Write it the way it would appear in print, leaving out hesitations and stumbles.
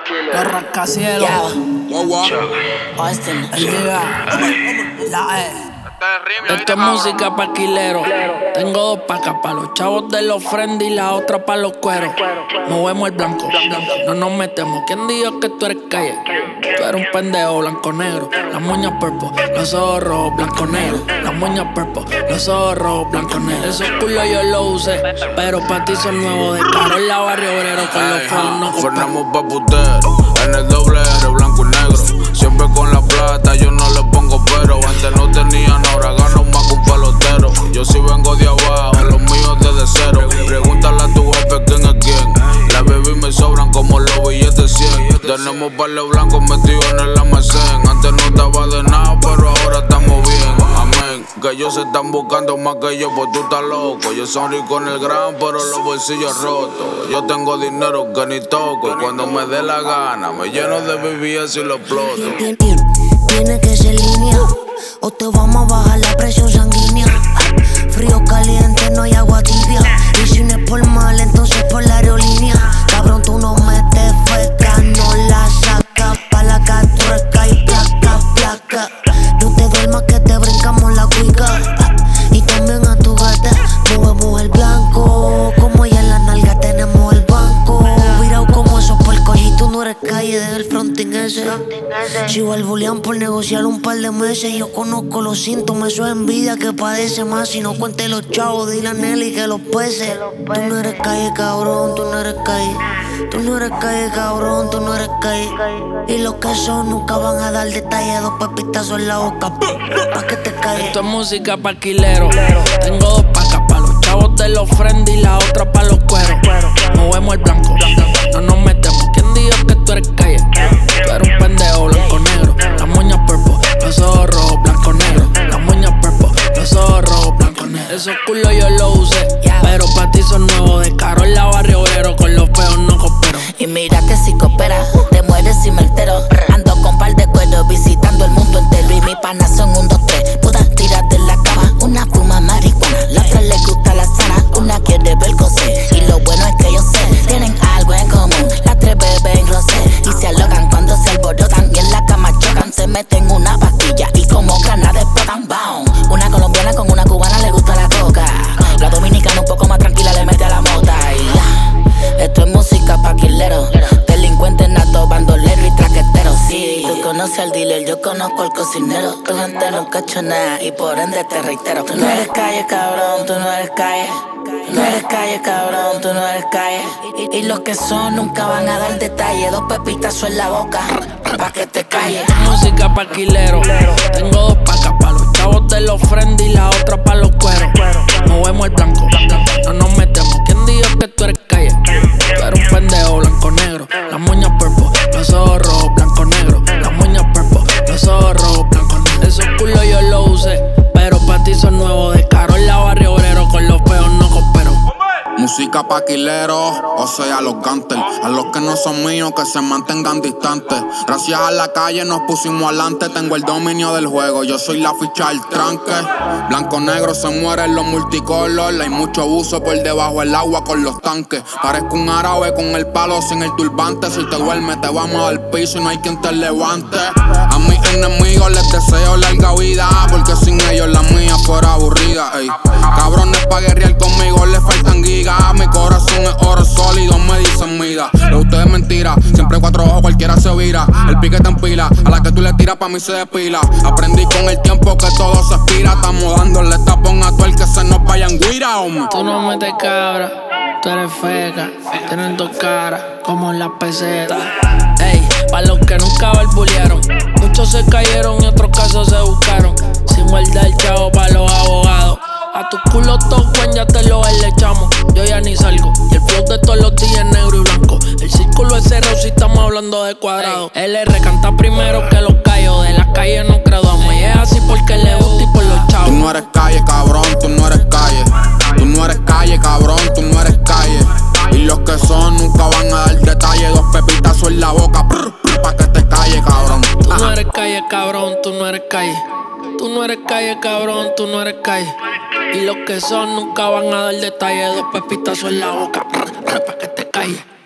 Los rascacielos, Austin. el día, la E. Esto es música pa' alquilero. Tengo dos pacas pa' los chavos de los friends y la otra pa' los cueros. Movemos el blanco, no nos metemos. ¿Quién dijo que tú eres calle? Tú eres un pendejo blanco-negro. Las moñas purple, los ojos rojos, blanco-negro. Las moñas purple, los ojos rojos, blanco-negro. Esos culos yo los usé, pero pa' ti son nuevos. De Carola Barrio Obrero con los feos no Fernamos pa' putero, en el doble R, blanco y negro. Siempre con la plata, yo no le pongo pero. Antes no tenían, ahora gano más que un pelotero. Yo sí vengo de abajo, los míos desde cero. Pregúntale a tu jefe quién es quién. Las baby me sobran como los billetes 100. Tenemos parles blancos metidos en el almacén. Antes no estaba de nada, pero ahora estamos bien. Amén. Que ellos se están buscando más que yo, pues tú estás loco. Yo soy rico en el gran, pero los bolsillos rotos. Yo tengo dinero que ni toco. Y cuando me dé la gana, me lleno de BBS y lo exploto. Tiene que ser línea, o te vamos a bajar la presión sanguínea. Frío caliente, no hay agua tibia. Y si no es por mal, entonces por la aerolínea. Cabrón, tú no metes feca, no la sacas. Pa' la catrueca y placa, placa. No te duermas que te brincamos la cuica. Y también a tu gata, movemos el blanco. Como ya en la nalga tenemos el banco. Virado como esos puercos y tú no eres calle, deja el fronting ese. Si balbulean por negociar un par de meses. Yo conozco los síntomas, eso es envidia que padece más. Si no cuente los chavos, dile a Nelly que los pese. Tú no eres calle, cabrón, tú no eres calle. Tú no eres calle, cabrón, tú no eres calle. Y los que son nunca van a dar detalles. Dos pepitazos en la boca, pa' que te calles. Esto es música pa' alquilero. Tengo dos pacas pa' los chavos de los friends y la otra pa' los cueros. Movemos el blanco, no nos metemos. ¿Quién dijo que tú eres calle? Tú eres un pendejo blanco-negro. Las moñas purple, los ojos rojos, blanco-negro. Las moñas purple, los ojos rojos, blanco-negro. Esos culos yo los usé, pero pa' ti son nuevos. De Carola Barrio Obrero, con los feos no coopero. Y mira que si coopera, te mueres si me altero. Ando con par de cueros visitando el mundo entero. Y mi pana son 1, 2, 3. Todas tiras de la cama. Una fuma marihuana, la otra le gusta la sana. Una quiere ver coser. Y lo bueno es que yo sé, tienen algo en común. Las 3 beben rosé y se alocan cuando se alborotan. Y en la cama chocan, se meten una pastilla. Y como granadas explotan, boom. Una colombiana con una cubana le gusta la coca. La dominicana un poco más tranquila le mete a la mota. Y esto es música pa' quilero. Delincuentes natos, bandoleros y traqueteros. Sí, tú conoces al dealer, yo conozco al cocinero. Tu gente no cacho nada y por ende te reitero. Tú no eres calle, cabrón, tú no eres calle. Tú no eres calle, cabrón, tú no eres calle. Y los que son nunca van a dar detalle. Dos pepitazos en la boca, pa' que te calles. Música pa' alquilero. Tengo dos pacas pa' los chavos de los friends y la otra pa' los cueros. Movemos el blanco, no nos metemos. ¿Quién dijo que tú eres calle? Tú eres un pendejo blanco-negro. Las moñas purple, los ojos rojos, blanco-negro. Las moñas purple, los ojos rojos, blanco-negro. Esos culos yo los usé, pero pa' ti son nuevos. De Carola Barrio Obrero, con los feos no coopero. Música pa' quileros, o sea, los gangsters. A los que no son míos, que se mantengan distantes. Gracias a la calle nos pusimos adelante. Tengo el dominio del juego, yo soy la ficha del tranque. Blanco-negro se mueren los multicolor. Hay mucho uso por debajo del agua con los tanques. Parezco un árabe con el palo sin el turbante. Si te duermes te vamos al piso y no hay quien te levante. A mis enemigos les deseo larga vida, porque sin ellos la mía fuera aburrida. Ey. Cabrones pa' guerrear conmigo les faltan gigas. Mi corazón es oro sólido, me dicen mida. Lo de ustedes es mentira, siempre 4 ojos cualquiera se vira. El piquete en pila, a la que tú le tiras pa' mí se despila. Aprendí con el tiempo que todo se expira. Estamos dándole tapón a todo el que se nos vaya en guira, hombre. Tú no metes cabra, tú eres feca. Tienen 2 caras, como en las pesetas. Ey, pa' los que nunca balbulearon. Muchos se cayeron y otros casos se buscaron. Sin guardar el chavo pa' los abogados. A tu culo toquen, ya te lo echamos. Yo ya ni salgo. Y el flow de todos los días es negro y blanco. El círculo es cerrado si estamos hablando de cuadrado. LR canta primero que los callos. De las calles no graduamos. Y es así porque le gusta y por los chavos. Tú no eres calle, cabrón, tú no eres calle. Tú no eres calle, cabrón, tú no eres calle. Y los que son nunca van a dar detalle. 2 pepitazos en la boca, pa' que te calle, cabrón. Tú no eres calle, cabrón, tú no eres calle. Tú no eres calle, cabrón, tú no eres calle. Y los que son nunca van a dar detalle. 2 pepitazos en la boca, pa' que te calles.